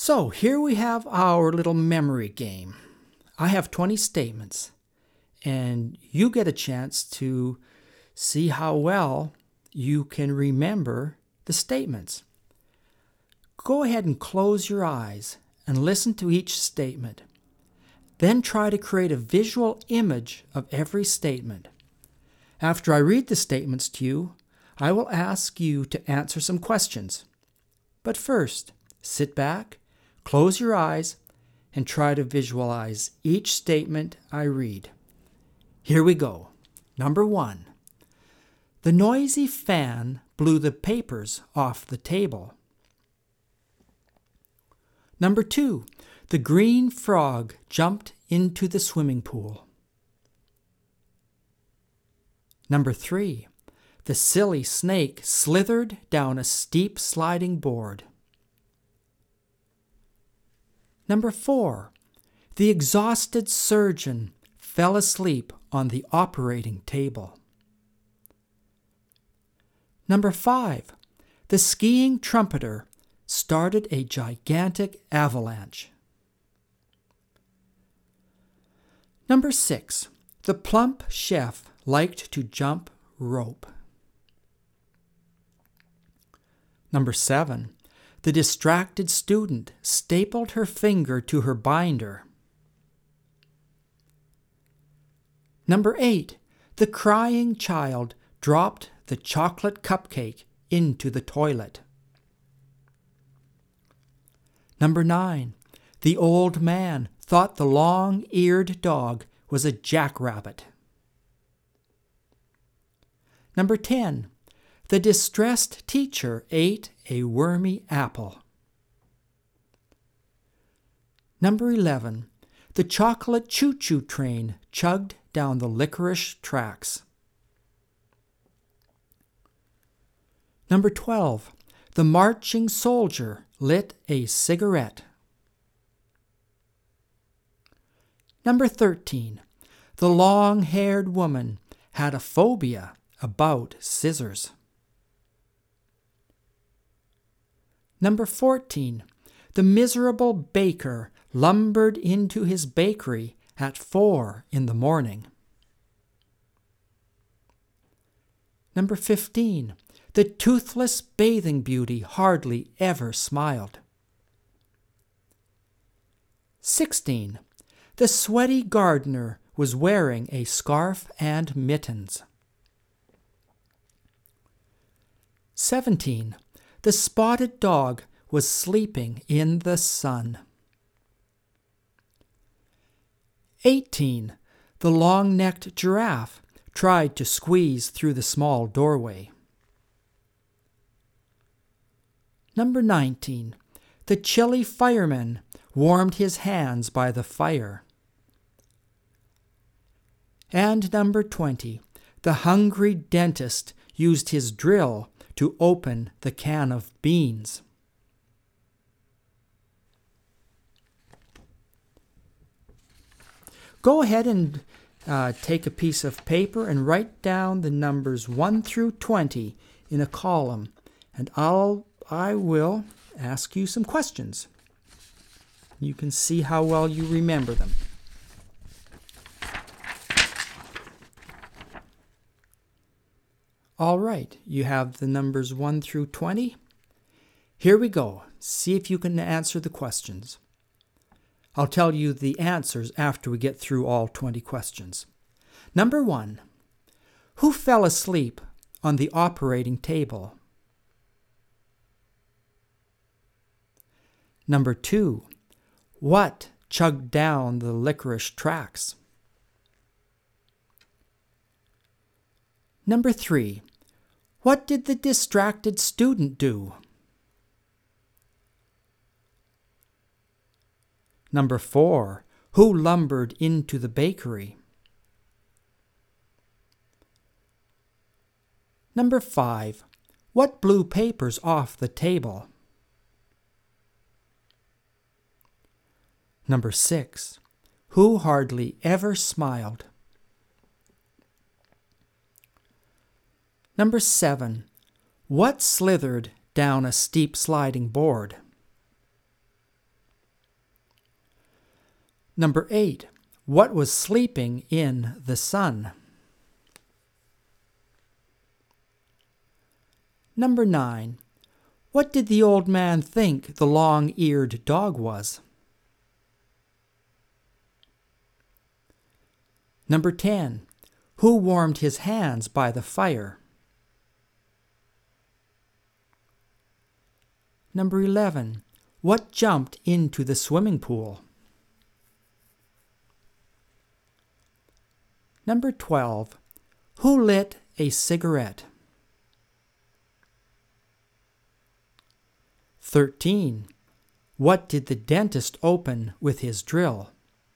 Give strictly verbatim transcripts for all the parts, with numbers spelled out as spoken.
So here we have our little memory game. I have twenty statements, and you get a chance to see how well you can remember the statements. Go ahead and close your eyes and listen to each statement. Then try to create a visual image of every statement. After I read the statements to you, I will ask you to answer some questions. But first, sit back, close your eyes, and try to visualize each statement I read. Here we go. Number one. The noisy fan blew the papers off the table. Number two. The green frog jumped into the swimming pool. Number three. The silly snake slithered down a steep sliding board. Number four. The exhausted surgeon fell asleep on the operating table. Number five. The skiing trumpeter started a gigantic avalanche. Number six. The plump chef liked to jump rope. Number seven. The distracted student stapled her finger to her binder. Number eight. The crying child dropped the chocolate cupcake into the toilet. Number nine. The old man thought the long-eared dog was a jackrabbit. Number ten. The distressed teacher ate a wormy apple. Number eleven. The chocolate choo-choo train chugged down the licorice tracks. Number twelve. The marching soldier lit a cigarette. Number thirteen. The long-haired woman had a phobia about scissors. Number fourteen. The miserable baker lumbered into his bakery at four in the morning. Number fifteen. The toothless bathing beauty hardly ever smiled. sixteen. The sweaty gardener was wearing a scarf and mittens. seventeen. The spotted dog was sleeping in the sun. eighteen. The long-necked giraffe tried to squeeze through the small doorway. Number nineteen. The chilly fireman warmed his hands by the fire. And number twenty. The hungry dentist used his drill to open the can of beans. Go ahead and uh, take a piece of paper and write down the numbers one through twenty in a column, and I'll I will ask you some questions. You can see how well you remember them. All right, you have the numbers one through twenty. Here we go. See if you can answer the questions. I'll tell you the answers after we get through all twenty questions. Number one. Who fell asleep on the operating table? Number two. What chugged down the licorice tracks? Number three. What did the distracted student do? Number four. Who lumbered into the bakery? Number five. What blew papers off the table? Number six. Who hardly ever smiled? Number seven. What slithered down a steep sliding board? Number eight, what was sleeping in the sun? Number nine, what did the old man think the long-eared dog was? Number ten, who warmed his hands by the fire? Number eleven, what jumped into the swimming pool? Number twelve, who lit a cigarette? thirteen, what did the dentist open with his drill?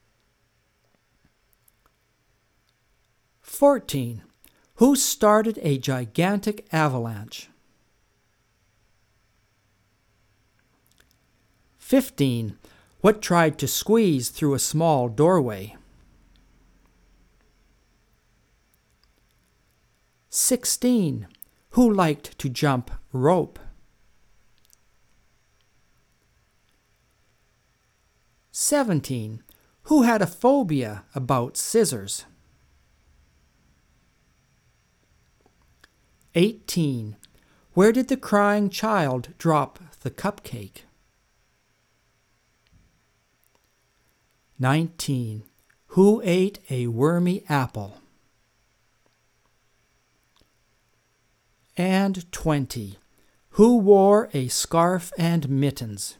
fourteen, who started a gigantic avalanche? fifteen, what tried to squeeze through a small doorway? sixteen, who liked to jump rope? seventeen, who had a phobia about scissors? eighteen, where did the crying child drop the cupcake? nineteen, who ate a wormy apple? And twenty, who wore a scarf and mittens?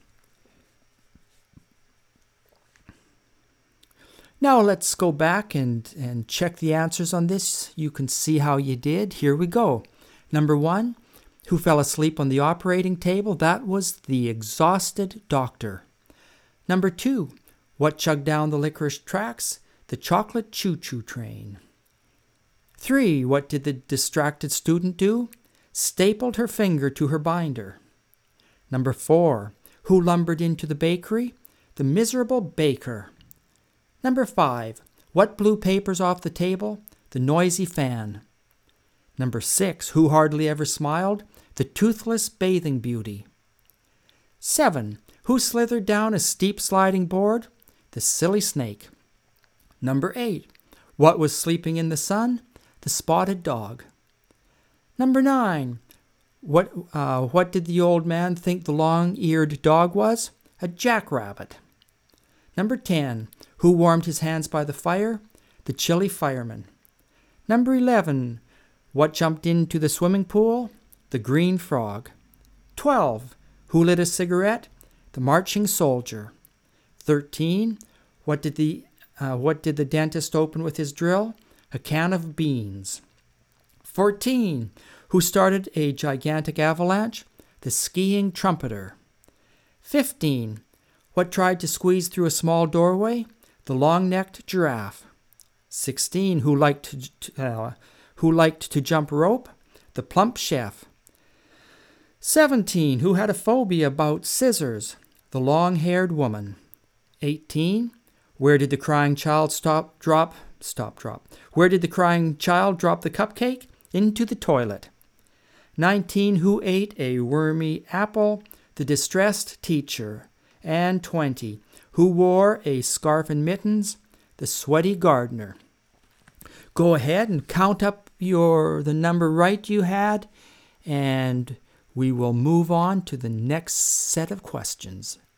Now let's go back and, and check the answers on this. You can see how you did. Here we go. Number one, who fell asleep on the operating table? That was the exhausted doctor. Number two, what chugged down the licorice tracks? The chocolate choo-choo train. Three, what did the distracted student do? Stapled her finger to her binder. Number four, who lumbered into the bakery? The miserable baker. Number five, what blew papers off the table? The noisy fan. Number six, who hardly ever smiled? The toothless bathing beauty. Seven, who slithered down a steep sliding board? The silly snake. Number eight, what was sleeping in the sun? The spotted dog. Number nine, what, uh, what did the old man think the long-eared dog was? A jackrabbit. Number ten, who warmed his hands by the fire? The chilly fireman. Number eleven, what jumped into the swimming pool? The green frog. twelve, who lit a cigarette? The marching soldier. thirteen, what did the uh, what did the dentist open with his drill? A can of beans. fourteen, who started a gigantic avalanche? The skiing trumpeter. fifteen, what tried to squeeze through a small doorway? The long-necked giraffe. sixteen, who liked to, uh, who liked to jump rope? The plump chef. seventeen, who had a phobia about scissors? The long-haired woman. eighteen, where did the crying child stop, drop, stop, drop? Where did the crying child drop the cupcake? Into the toilet. nineteen, who ate a wormy apple? The distressed teacher. And twenty, who wore a scarf and mittens? The sweaty gardener. Go ahead and count up your the number right you had, and we will move on to the next set of questions.